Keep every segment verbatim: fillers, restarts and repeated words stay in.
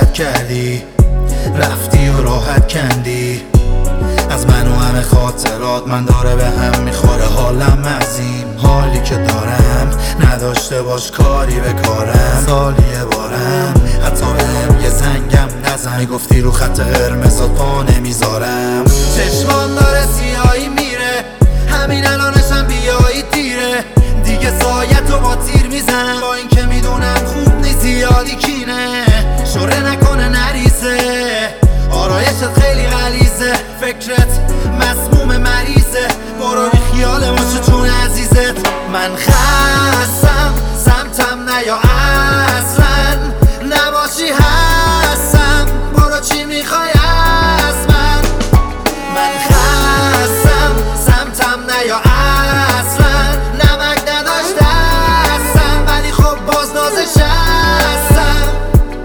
عادت کردی، رفتی و راحت کندی از من و همه خاطرات. من داره به هم میخوره حالم عظیم، حالی که دارم نداشته باش کاری به کارم. سالیه بارم حتی بهم یه زنگم نزن، میگفتی رو خط قرمزات پا نمیذارم. چشمان داره سیاهی میره، همین الانشم بیایی دیره. دیگه سایتو با تیر میزنم، با این که میدونم خوب نیست یادی کینه. شوره نکنه نریزه، آرایشت خیلی غلیظه، فکرت مسموم مریضه. برو بی خیال باشه چون عزیزت. من خستم سمتم نیا اصلا، نباشی هستم. برو چی میخوای از من؟ من خستم سمتم نیا اصلا، نمک نداشته هستم ولی خب باز نازش هستم.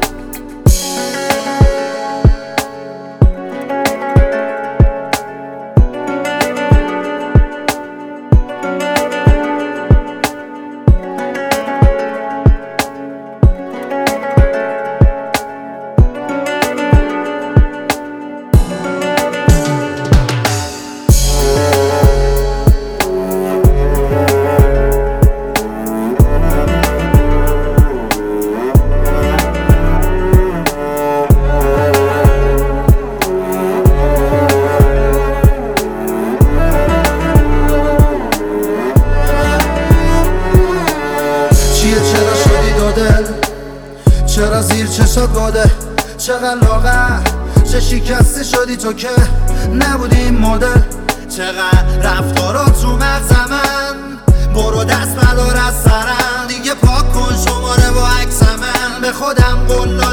چرا زیر چشات باده، چقدر لاغر، چه شکسته شدی تو که نبودی این مدل. چقدر رفتارات رو مغز من، برو دست بدار از سرم. دیگه پاک کن شماره با عکس من، به خودم قول